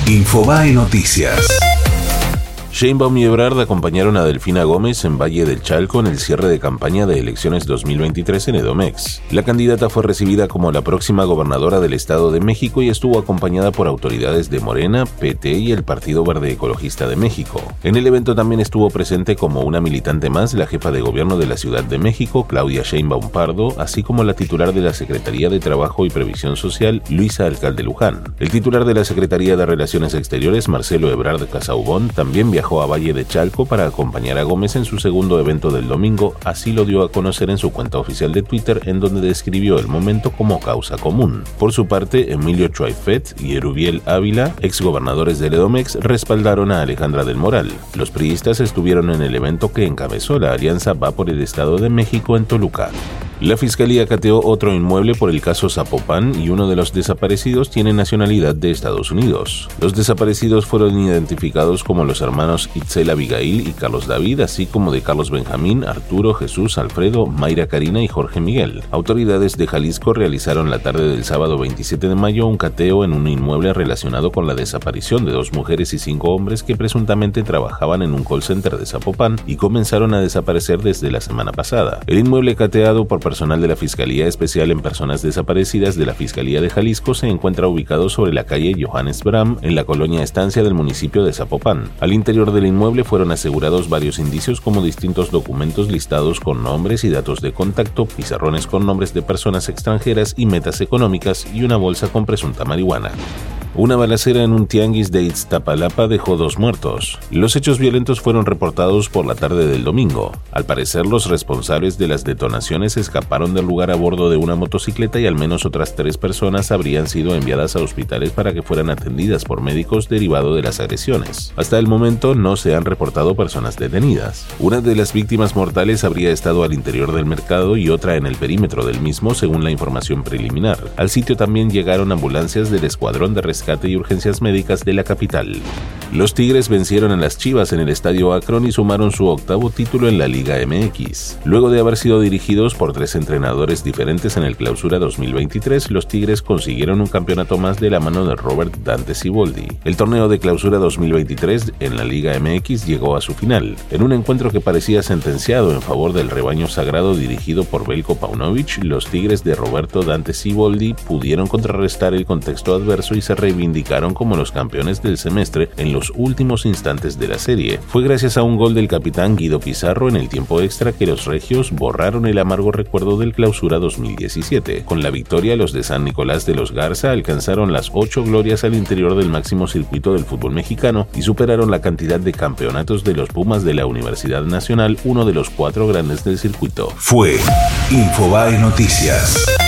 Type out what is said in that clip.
Infobae Noticias. Sheinbaum y Ebrard acompañaron a Delfina Gómez en Valle del Chalco en el cierre de campaña de elecciones 2023 en Edomex. La candidata fue recibida como la próxima gobernadora del Estado de México y estuvo acompañada por autoridades de Morena, PT y el Partido Verde Ecologista de México. En el evento también estuvo presente como una militante más la jefa de gobierno de la Ciudad de México, Claudia Sheinbaum Pardo, así como la titular de la Secretaría de Trabajo y Previsión Social, Luisa Alcalde Luján. El titular de la Secretaría de Relaciones Exteriores, Marcelo Ebrard Casaubon, también viajó a Valle de Chalco para acompañar a Gómez en su segundo evento del domingo, así lo dio a conocer en su cuenta oficial de Twitter, en donde describió el momento como causa común. Por su parte, Emilio Chuaifet y Erubiel Ávila, exgobernadores del Edomex, respaldaron a Alejandra del Moral. Los priistas estuvieron en el evento que encabezó la alianza Va por el Estado de México en Toluca. La Fiscalía cateó otro inmueble por el caso Zapopan y uno de los desaparecidos tiene nacionalidad de Estados Unidos. Los desaparecidos fueron identificados como los hermanos Itzel Abigail y Carlos David, así como de Carlos Benjamín, Arturo, Jesús, Alfredo, Mayra Karina y Jorge Miguel. Autoridades de Jalisco realizaron la tarde del sábado 27 de mayo un cateo en un inmueble relacionado con la desaparición de 2 mujeres y 5 hombres que presuntamente trabajaban en un call center de Zapopan y comenzaron a desaparecer desde la semana pasada. El inmueble cateado por personal de la Fiscalía Especial en Personas Desaparecidas de la Fiscalía de Jalisco se encuentra ubicado sobre la calle Johannes Bram, en la colonia Estancia del municipio de Zapopan. Al interior del inmueble fueron asegurados varios indicios como distintos documentos listados con nombres y datos de contacto, pizarrones con nombres de personas extranjeras y metas económicas y una bolsa con presunta marihuana. Una balacera en un tianguis de Iztapalapa dejó 2 muertos. Los hechos violentos fueron reportados por la tarde del domingo. Al parecer, los responsables de las detonaciones escaparon del lugar a bordo de una motocicleta y al menos otras 3 personas habrían sido enviadas a hospitales para que fueran atendidas por médicos derivado de las agresiones. Hasta el momento no se han reportado personas detenidas. Una de las víctimas mortales habría estado al interior del mercado y otra en el perímetro del mismo, según la información preliminar. Al sitio también llegaron ambulancias del Escuadrón de Rescate y Urgencias Médicas de la capital. Los Tigres vencieron a las Chivas en el Estadio Akron y sumaron su 8º título en la Liga MX. Luego de haber sido dirigidos por 3 entrenadores diferentes en el Clausura 2023, los Tigres consiguieron un campeonato más de la mano de Robert Dante Siboldi. El torneo de Clausura 2023 en la Liga MX llegó a su final, en un encuentro que parecía sentenciado en favor del rebaño sagrado dirigido por Veljko Paunovic. Los Tigres de Roberto Dante Siboldi pudieron contrarrestar el contexto adverso y se reivindicaron como los campeones del semestre en los últimos instantes de la serie. Fue gracias a un gol del capitán Guido Pizarro en el tiempo extra que los regios borraron el amargo recuerdo del Clausura 2017. Con la victoria, los de San Nicolás de los Garza alcanzaron las 8 glorias al interior del máximo circuito del fútbol mexicano y superaron la cantidad de campeonatos de los Pumas de la Universidad Nacional, uno de los 4 grandes del circuito. Fue Infobae Noticias.